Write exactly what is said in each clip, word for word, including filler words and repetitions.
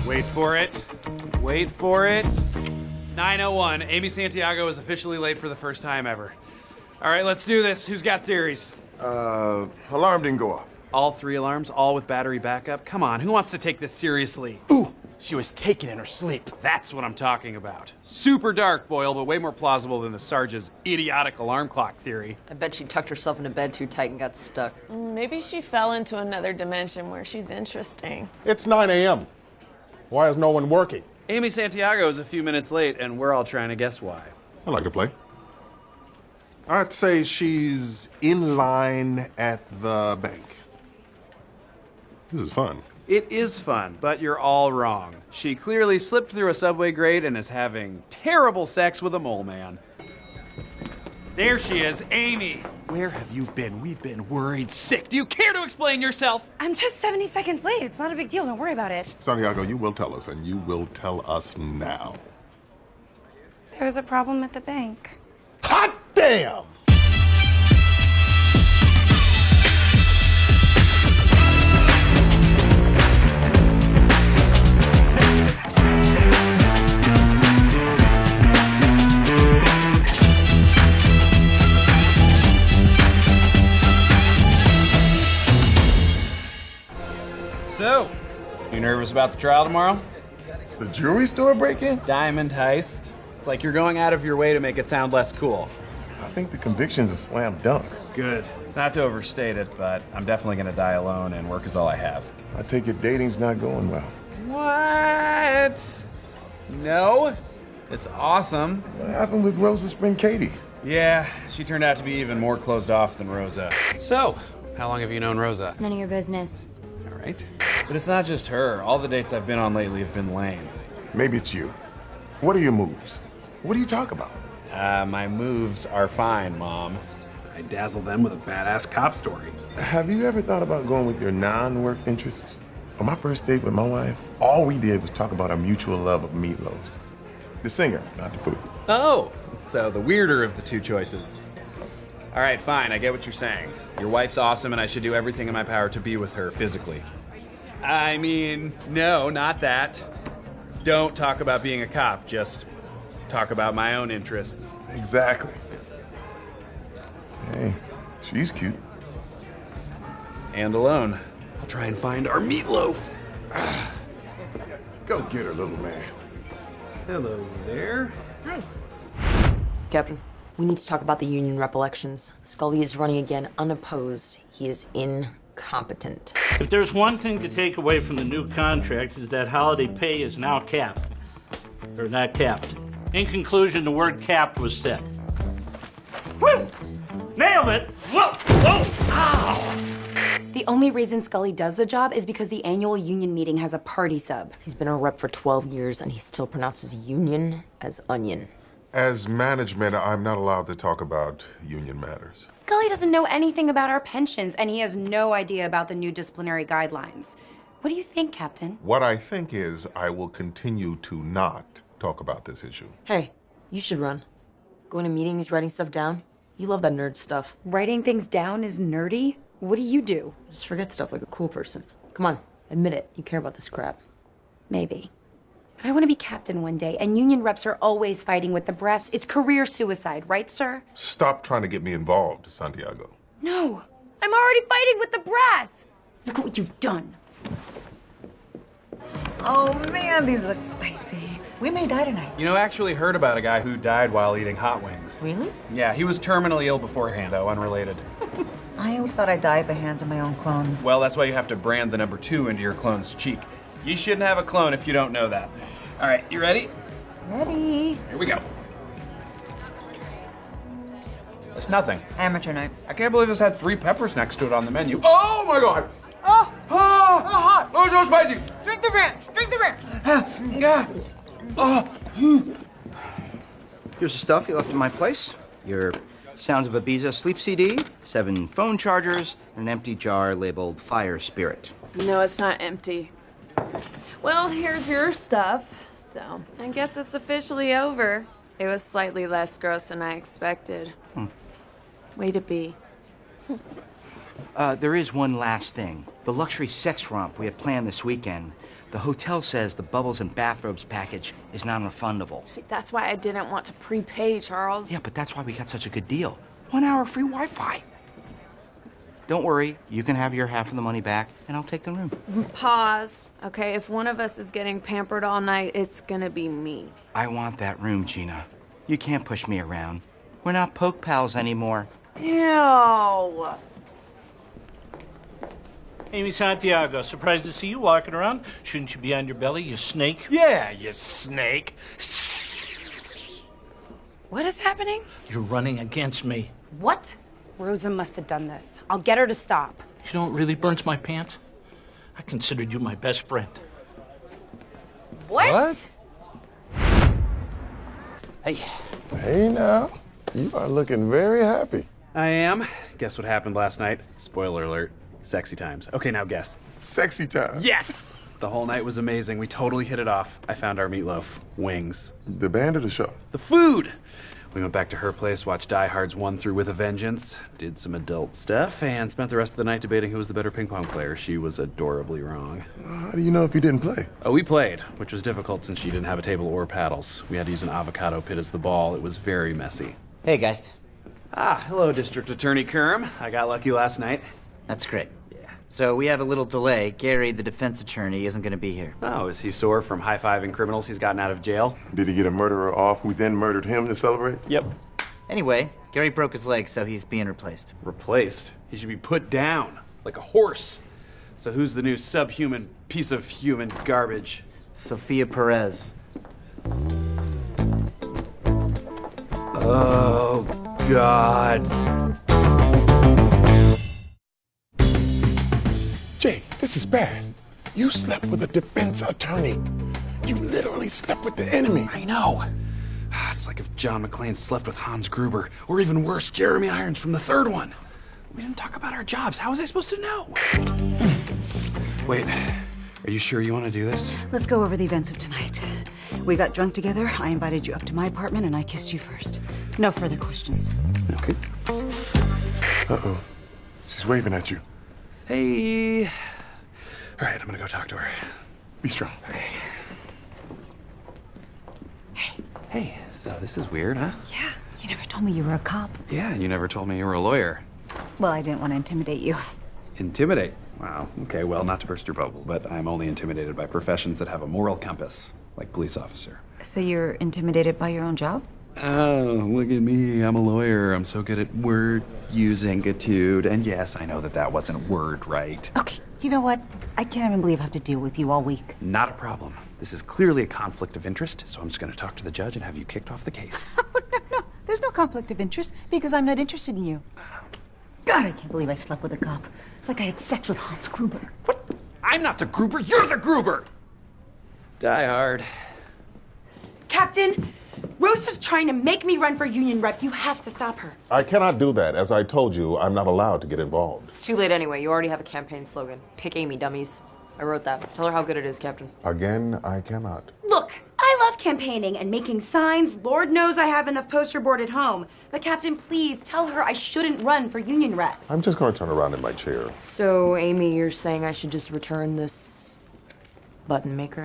Wait for it. Wait for it. nine oh one. Amy Santiago is officially late for the first time ever. All right, let's do this. Who's got theories? Uh, alarm didn't go off. All three alarms, all with battery backup? Come on, who wants to take this seriously? Ooh, she was taken in her sleep. That's what I'm talking about. Super dark, Boyle, but way more plausible than the Sarge's idiotic alarm clock theory. I bet she tucked herself into bed too tight and got stuck. Maybe she fell into another dimension where she's interesting. It's nine a.m. Why is no one working? Amy Santiago is a few minutes late, and we're all trying to guess why. I like to play. I'd say she's in line at the bank. This is fun. It is fun, but you're all wrong. She clearly slipped through a subway grate and is having terrible sex with a mole man. There she is, Amy. Where have you been? We've been worried sick. Do you care to explain yourself? I'm just seventy seconds late. It's not a big deal. Don't worry about it. Santiago, you will tell us, and you will tell us now. There was a problem at the bank. Hot damn! So, you nervous about the trial tomorrow? The jewelry store break-in? Diamond heist. It's like you're going out of your way to make it sound less cool. I think the conviction's a slam dunk. Good. Not to overstate it, but I'm definitely gonna die alone and work is all I have. I take it dating's not going well. What? No? It's awesome. What happened with Rosa's friend Katie? Yeah, she turned out to be even more closed off than Rosa. So, how long have you known Rosa? None of your business. All right. But it's not just her. All the dates I've been on lately have been lame. Maybe it's you. What are your moves? What do you talk about? Uh, my moves are fine, Mom. I dazzle them with a badass cop story. Have you ever thought about going with your non-work interests? On my first date with my wife, all we did was talk about our mutual love of meatloaf. The singer, not the food. Oh, so the weirder of the two choices. All right, fine, I get what you're saying. Your wife's awesome and I should do everything in my power to be with her physically. I mean, no, not that. Don't talk about being a cop, just talk about my own interests. Exactly. Hey, she's cute. And alone. I'll try and find our meatloaf. Go get her, little man. Hello there. Hi. Captain, we need to talk about the union rep elections. Scully is running again unopposed. He is incompetent. If there's one thing to take away from the new contract is that holiday pay is now capped. Or not capped. In conclusion, the word capped was said. Woo! Nailed it! Whoa! Whoa! Ow! The only reason Scully does the job is because the annual union meeting has a party sub. He's been a rep for twelve years and he still pronounces union as onion. As management, I'm not allowed to talk about union matters. Scully doesn't know anything about our pensions, and he has no idea about the new disciplinary guidelines. What do you think, Captain? What I think is I will continue to not talk about this issue. Hey, you should run. Going to meetings, writing stuff down. You love that nerd stuff. Writing things down is nerdy? What do you do? Just forget stuff like a cool person. Come on, admit it. You care about this crap. Maybe. But I want to be captain one day, and union reps are always fighting with the brass. It's career suicide, right, sir? Stop trying to get me involved, Santiago. No, I'm already fighting with the brass. Look at what you've done. Oh man, these look spicy. We may die tonight. You know, I actually heard about a guy who died while eating hot wings. Really? Yeah, he was terminally ill beforehand, though, unrelated. I always thought I'd die at the hands of my own clone. Well, that's why you have to brand the number two into your clone's cheek. You shouldn't have a clone if you don't know that. All right, you ready? Ready. Here we go. It's nothing. Amateur night. I can't believe this had three peppers next to it on the menu. Oh my god! Oh! Oh! Oh, hot! Oh, so spicy! Drink the ranch! Drink the ranch! Yeah. Oh. Here's the stuff you left in my place. Your Sounds of Ibiza sleep C D, seven phone chargers, and an empty jar labeled Fire Spirit. No, it's not empty. Well, here's your stuff. So, I guess it's officially over. It was slightly less gross than I expected. Hmm. Way to be. Uh, there is one last thing. The luxury sex romp we had planned this weekend. The hotel says the bubbles and bathrobes package is non-refundable. See, that's why I didn't want to prepay, Charles. Yeah, but that's why we got such a good deal. One hour free Wi-Fi. Don't worry, you can have your half of the money back, and I'll take the room. Pause. Okay, if one of us is getting pampered all night, it's gonna be me. I want that room, Gina. You can't push me around. We're not poke pals anymore. Ew. Amy Santiago, surprised to see you walking around. Shouldn't you be on your belly, you snake? Yeah, you snake. What is happening? You're running against me. What? Rosa must have done this. I'll get her to stop. You know what really burns my pants? I considered you my best friend. What? What? Hey. Hey now, you are looking very happy. I am. Guess what happened last night? Spoiler alert. Sexy times. Okay, now guess. Sexy time. Yes! The whole night was amazing. We totally hit it off. I found our meatloaf. Wings. The band or the show? The food! We went back to her place, watched Die Hard's one through with a vengeance, did some adult stuff, and spent the rest of the night debating who was the better ping pong player. She was adorably wrong. How do you know if you didn't play? Oh, we played, which was difficult since she didn't have a table or paddles. We had to use an avocado pit as the ball. It was very messy. Hey, guys. Ah, hello, District Attorney Kerm. I got lucky last night. That's great. Yeah. So we have a little delay. Gary, the defense attorney, isn't going to be here. Oh, is he sore from high-fiving criminals he's gotten out of jail? Did he get a murderer off who then murdered him to celebrate? Yep. Anyway, Gary broke his leg, so he's being replaced. Replaced? He should be put down, like a horse. So who's the new subhuman piece of human garbage? Sophia Perez. Oh, God. Jake, this is bad. You slept with a defense attorney. You literally slept with the enemy. I know. It's like if John McClane slept with Hans Gruber, or even worse, Jeremy Irons from the third one. We didn't talk about our jobs. How was I supposed to know? Wait, are you sure you want to do this? Let's go over the events of tonight. We got drunk together, I invited you up to my apartment, and I kissed you first. No further questions. Okay. Uh-oh. She's waving at you. Hey. All right, I'm gonna go talk to her. Be strong. Okay. Hey. Hey, so this is weird, huh? Yeah, you never told me you were a cop. Yeah, you never told me you were a lawyer. Well, I didn't want to intimidate you. Intimidate? Wow. Okay, well, not to burst your bubble, but I'm only intimidated by professions that have a moral compass, like police officer. So you're intimidated by your own job? Oh, look at me. I'm a lawyer. I'm so good at word using, etude. And yes, I know that that wasn't word right. Okay, you know what? I can't even believe I have to deal with you all week. Not a problem. This is clearly a conflict of interest, so I'm just going to talk to the judge and have you kicked off the case. Oh, no, no. There's no conflict of interest because I'm not interested in you. God, I can't believe I slept with a cop. It's like I had sex with Hans Gruber. What? I'm not the Gruber. You're the Gruber! Die Hard. Captain, Rosa's trying to make me run for union rep. You have to stop her. I cannot do that. As I told you, I'm not allowed to get involved. It's too late anyway. You already have a campaign slogan. Pick Amy, dummies. I wrote that. Tell her how good it is, Captain. Again, I cannot. Look, I love campaigning and making signs. Lord knows I have enough poster board at home. But Captain, please tell her I shouldn't run for union rep. I'm just going to turn around in my chair. So, Amy, you're saying I should just return this button maker?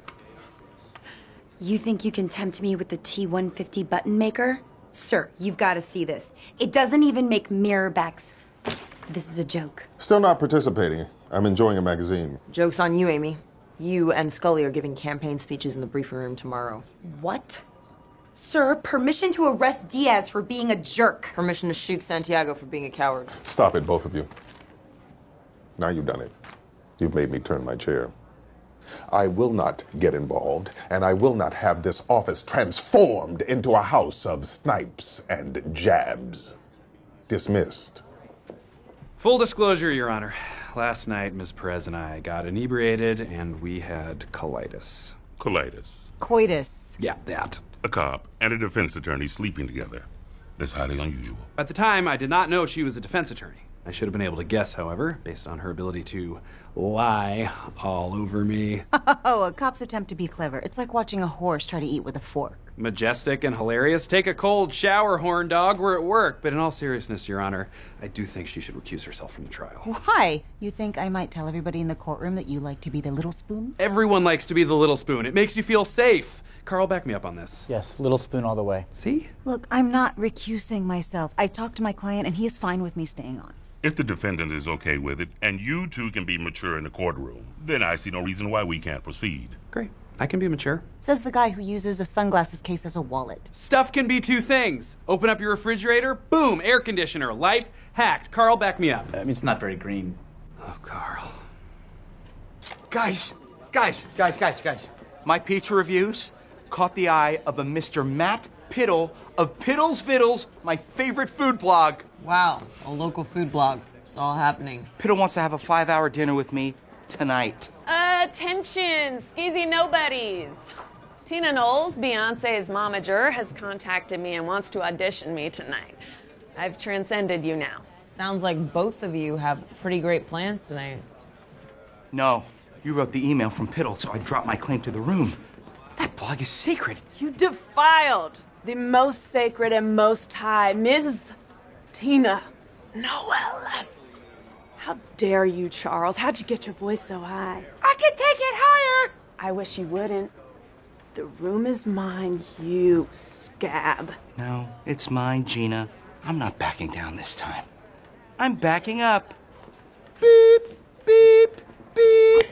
You think you can tempt me with the T one fifty button maker? Sir, you've got to see this. It doesn't even make mirror backs. This is a joke. Still not participating. I'm enjoying a magazine. Joke's on you, Amy. You and Scully are giving campaign speeches in the briefing room tomorrow. What? Sir, permission to arrest Diaz for being a jerk. Permission to shoot Santiago for being a coward. Stop it, both of you. Now you've done it. You've made me turn my chair. I will not get involved, and I will not have this office transformed into a house of snipes and jabs. Dismissed. Full disclosure, Your Honor. Last night, Miz Perez and I got inebriated, and we had colitis. Colitis. Coitus. Yeah, that. A cop and a defense attorney sleeping together. That's highly unusual. At the time, I did not know she was a defense attorney. I should have been able to guess, however, based on her ability to lie all over me. Oh, a cop's attempt to be clever. It's like watching a horse try to eat with a fork. majestic and hilarious. Take a cold shower, horn dog. We're at work. But in all seriousness, Your Honor, I do think she should recuse herself from the trial. Why? You think I might tell everybody in the courtroom that you like to be the little spoon? Everyone likes to be the little spoon. It makes you feel safe. Carl, back me up on this. Yes, little spoon all the way. See? Look, I'm not recusing myself. I talked to my client and he is fine with me staying on. If the defendant is okay with it, and you two can be mature in the courtroom, then I see no reason why we can't proceed. Great. I can be mature. Says the guy who uses a sunglasses case as a wallet. Stuff can be two things. Open up your refrigerator, boom, air conditioner. Life hacked. Carl, back me up. I mean, it's not very green. Oh, Carl. Guys, guys, guys, guys, guys. My pizza reviews caught the eye of a Mister Matt Piddle of Piddles Viddles, my favorite food blog. Wow, a local food blog. It's all happening. Piddle wants to have a five-hour dinner with me tonight. Attention, skeezy nobodies. Tina Knowles, Beyonce's momager, has contacted me and wants to audition me tonight. I've transcended you now. Sounds like both of you have pretty great plans tonight. No, you wrote the email from Piddle, so I dropped my claim to the room. That blog is sacred. You defiled the most sacred and most high, Miz Tina Knowles. How dare you, Charles? How'd you get your voice so high? I can take it higher. I wish you wouldn't. The room is mine, you scab. No, it's mine, Gina. I'm not backing down this time. I'm backing up. Beep, beep, beep.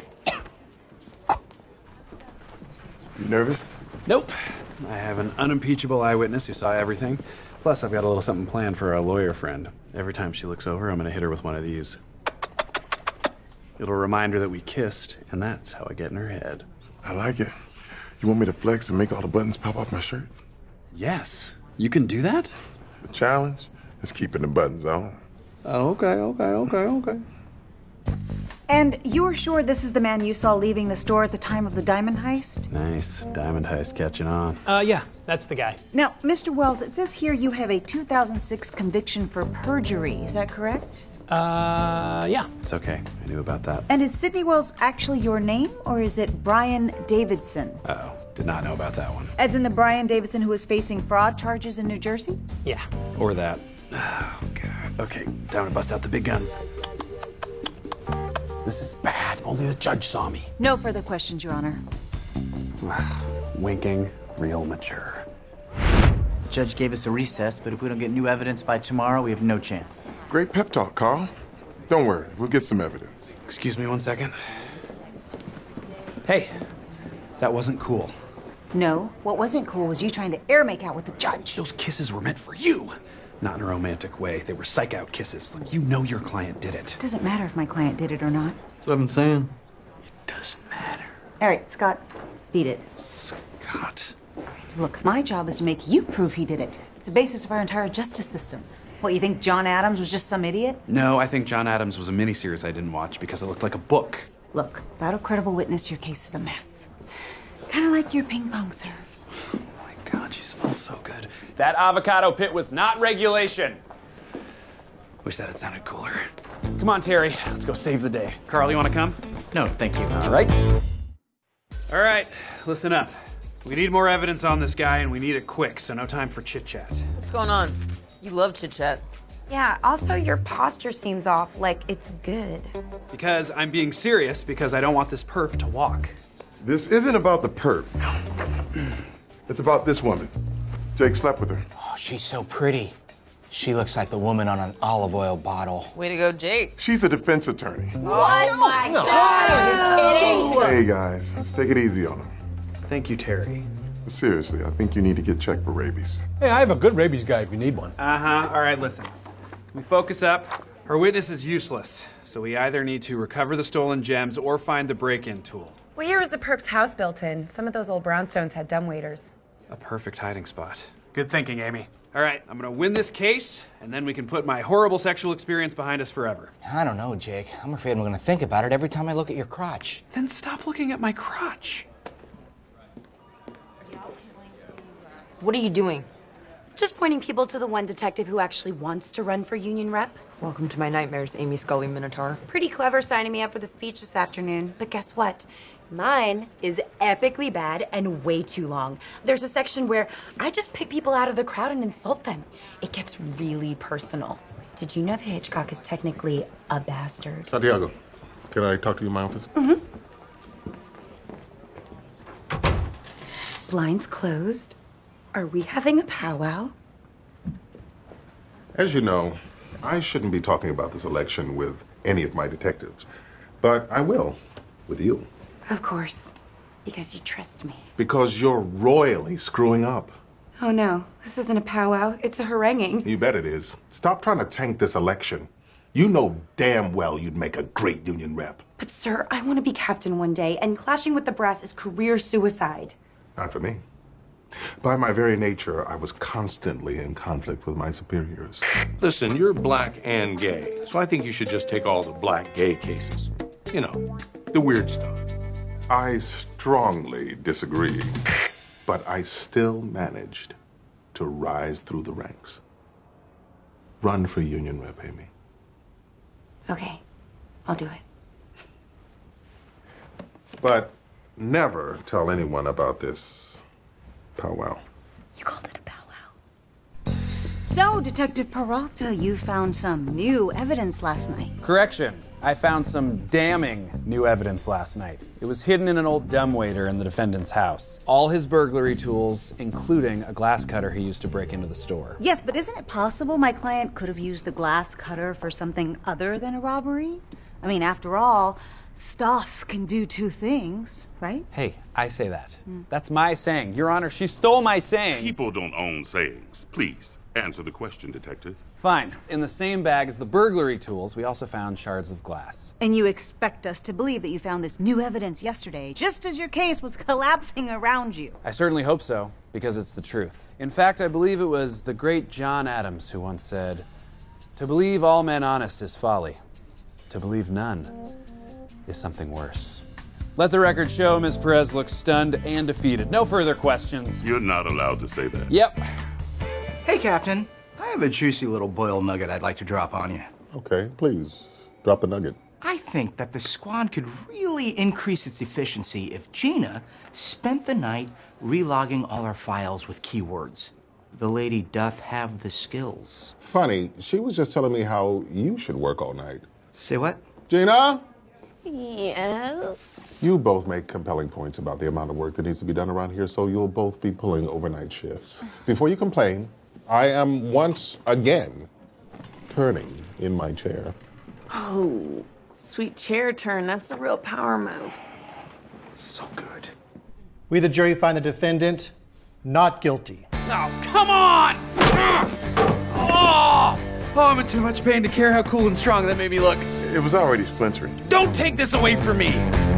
You nervous? Nope. I have an unimpeachable eyewitness who saw everything. Plus, I've got a little something planned for a lawyer friend. Every time she looks over, I'm gonna hit her with one of these. It'll remind her that we kissed, and that's how I get in her head. I like it. You want me to flex and make all the buttons pop off my shirt? Yes. You can do that? The challenge is keeping the buttons on. Oh, okay, okay, okay, okay. And you're sure this is the man you saw leaving the store at the time of the diamond heist? Nice. Diamond heist catching on. Uh, yeah, that's the guy. Now, Mister Wells, it says here you have a two thousand six conviction for perjury. Is that correct? Uh, yeah. It's okay. I knew about that. And is Sidney Wells actually your name, or is it Brian Davidson? Uh-oh. Did not know about that one. As in the Brian Davidson who is facing fraud charges in New Jersey? Yeah. Or that. Oh, God. Okay, time to bust out the big guns. This is bad. Only the judge saw me. No further questions, Your Honor. Winking, real mature. Judge gave us a recess, but if we don't get new evidence by tomorrow, we have no chance. Great pep talk, Carl. Don't worry, we'll get some evidence. Excuse me one second. Hey, that wasn't cool. No, what wasn't cool was you trying to air make out with the judge. Those kisses were meant for you. Not in a romantic way. They were psych-out kisses. Look, you know your client did it. It doesn't matter if my client did it or not. That's what I'm saying. It doesn't matter. All right, Scott, beat it. Scott. Look, my job is to make you prove he did it. It's the basis of our entire justice system. What, you think John Adams was just some idiot? No, I think John Adams was a miniseries I didn't watch because it looked like a book. Look, without a credible witness, your case is a mess. Kind of like your ping pong serve. Oh my God, she smells so good. That avocado pit was not regulation. Wish that had sounded cooler. Come on, Terry. Let's go save the day. Carl, you want to come? No, thank you. All right. All right, listen up. We need more evidence on this guy, and we need it quick, so no time for chit-chat. What's going on? You love chit-chat. Yeah, also your posture seems off, like it's good. Because I'm being serious, because I don't want this perp to walk. This isn't about the perp. It's about this woman. Jake slept with her. Oh, she's so pretty. She looks like the woman on an olive oil bottle. Way to go, Jake. She's a defense attorney. What? Oh my God! Are you kidding? Hey, guys, let's take it easy on her. Thank you, Terry. But seriously, I think you need to get checked for rabies. Hey, I have a good rabies guy if you need one. Uh-huh. All right, listen. Can we focus up? Her witness is useless, so we either need to recover the stolen gems or find the break-in tool. What year was the perp's house built in? Some of those old brownstones had dumbwaiters. A perfect hiding spot. Good thinking, Amy. All right, I'm gonna win this case, and then we can put my horrible sexual experience behind us forever. I don't know, Jake. I'm afraid I'm gonna think about it every time I look at your crotch. Then stop looking at my crotch. What are you doing? Just pointing people to the one detective who actually wants to run for union rep. Welcome to my nightmares, Amy Scully Minotaur. Pretty clever signing me up for the speech this afternoon. But guess what? Mine is epically bad and way too long. There's a section where I just pick people out of the crowd and insult them. It gets really personal. Did you know that Hitchcock is technically a bastard? Santiago, can I talk to you in my office? Mm-hmm. Blinds closed. Are we having a powwow? As you know, I shouldn't be talking about this election with any of my detectives, but I will with you. Of course, because you trust me. Because you're royally screwing up. Oh no, this isn't a powwow, it's a haranguing. You bet it is. Stop trying to tank this election. You know damn well you'd make a great union rep. But sir, I want to be captain one day, and clashing with the brass is career suicide. Not for me. By my very nature, I was constantly in conflict with my superiors. Listen, you're black and gay, so I think you should just take all the black gay cases. You know, the weird stuff. I strongly disagree, but I still managed to rise through the ranks. Run for union rep, Amy. Okay, I'll do it. But never tell anyone about this powwow. You called it a powwow. So, Detective Peralta, you found some new evidence last night. Correction. I found some damning new evidence last night. It was hidden in an old dumbwaiter in the defendant's house. All his burglary tools, including a glass cutter he used to break into the store. Yes, but isn't it possible my client could have used the glass cutter for something other than a robbery? I mean, after all, stuff can do two things, right? Hey, I say that. Mm. That's my saying. Your Honor, she stole my saying. People don't own sayings. Please, answer the question, Detective. Fine. In the same bag as the burglary tools, we also found shards of glass. And you expect us to believe that you found this new evidence yesterday, just as your case was collapsing around you. I certainly hope so, because it's the truth. In fact, I believe it was the great John Adams who once said, "To believe all men honest is folly. To believe none is something worse." Let the record show Miz Perez looks stunned and defeated. No further questions. You're not allowed to say that. Yep. Hey, Captain. I have a juicy little boiled nugget I'd like to drop on you. Okay, please, drop the nugget. I think that the squad could really increase its efficiency if Gina spent the night relogging all our files with keywords. The lady doth have the skills. Funny, she was just telling me how you should work all night. Say what? Gina? Yes? You both make compelling points about the amount of work that needs to be done around here, so you'll both be pulling overnight shifts. Before you complain, I am once again turning in my chair. Oh, sweet chair turn. That's a real power move. So good. We, the jury, find the defendant not guilty. Oh, come on! Oh! Oh, I'm in too much pain to care how cool and strong that made me look. It was already splintering. Don't take this away from me!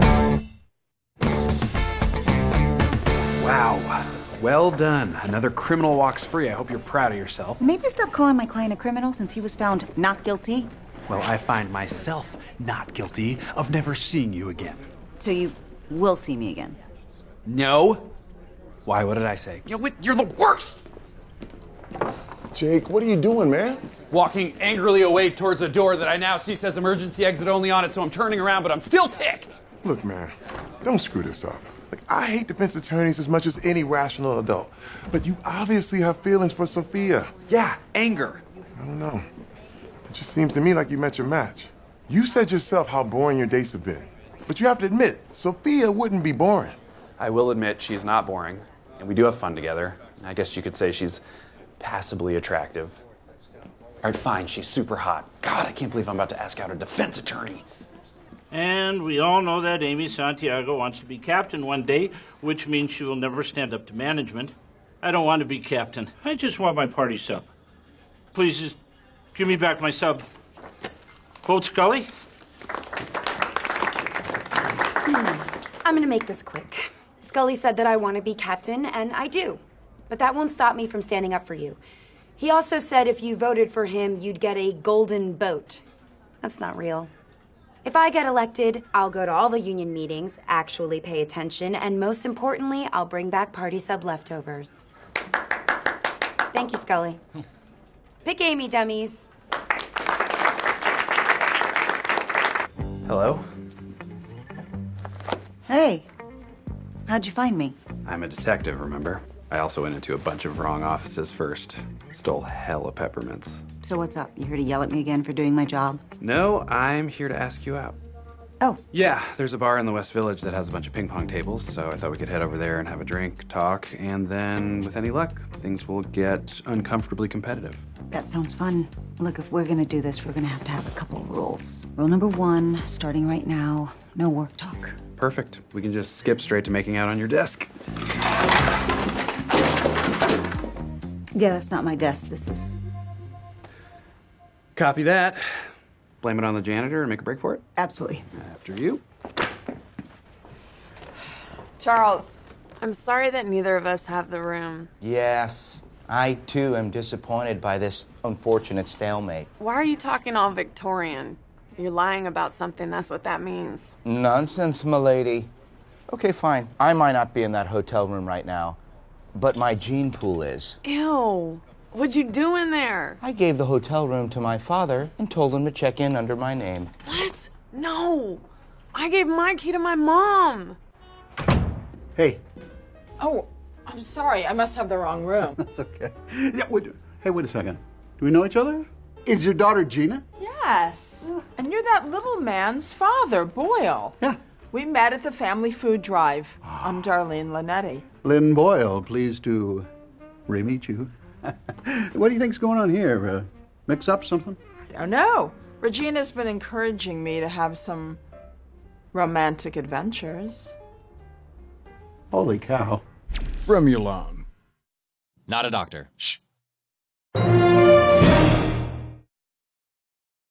Wow. Well done. Another criminal walks free. I hope you're proud of yourself. Maybe stop calling my client a criminal since he was found not guilty. Well, I find myself not guilty of never seeing you again. So you will see me again? No. Why? What did I say? You know, you're the worst! Jake, what are you doing, man? Walking angrily away towards a door that I now see says emergency exit only on it, so I'm turning around, but I'm still ticked. Look, man, don't screw this up. Like, I hate defense attorneys as much as any rational adult, but you obviously have feelings for Sophia. Yeah, anger. I don't know. It just seems to me like you met your match. You said yourself how boring your dates have been, but you have to admit, Sophia wouldn't be boring. I will admit she's not boring, and we do have fun together. I guess you could say she's passably attractive. All right, fine, she's super hot. God, I can't believe I'm about to ask out a defense attorney. And we all know that Amy Santiago wants to be captain one day, which means she will never stand up to management. I don't want to be captain. I just want my party sub. Please just give me back my sub. Quote Scully? Hmm. I'm gonna make this quick. Scully said that I want to be captain, and I do. But that won't stop me from standing up for you. He also said if you voted for him, you'd get a golden boat. That's not real. If I get elected, I'll go to all the union meetings, actually pay attention, and most importantly, I'll bring back party sub leftovers. Thank you, Scully. Pick Amy, dummies. Hello? Hey, how'd you find me? I'm a detective, remember? I also went into a bunch of wrong offices first. Stole hella peppermints. So what's up? You here to yell at me again for doing my job? No, I'm here to ask you out. Oh. Yeah, there's a bar in the West Village that has a bunch of ping pong tables, so I thought we could head over there and have a drink, talk, and then, with any luck, things will get uncomfortably competitive. That sounds fun. Look, if we're gonna do this, we're gonna have to have a couple of rules. Rule number one, starting right now, no work talk. Perfect. We can just skip straight to making out on your desk. Yeah, that's not my desk. This is... Copy that. Blame it on the janitor and make a break for it? Absolutely. After you. Charles, I'm sorry that neither of us have the room. Yes, I too am disappointed by this unfortunate stalemate. Why are you talking all Victorian? You're lying about something, that's what that means. Nonsense, m'lady. Okay, fine. I might not be in that hotel room right now, but my gene pool is. Ew. What'd you do in there? I gave the hotel room to my father and told him to check in under my name. What? No. I gave my key to my mom. Hey. Oh, I'm sorry. I must have the wrong room. That's okay. Yeah, wait, hey, wait a second. Do we know each other? Is your daughter Gina? Yes. And you're that little man's father, Boyle. Yeah. We met at the family food drive. I'm Darlene Linetti. Lynn Boyle, pleased to re-meet you. What do you think's going on here? Uh, mix up something? I don't know. Regina's been encouraging me to have some romantic adventures. Holy cow. From Yulon. Not a doctor. Shh.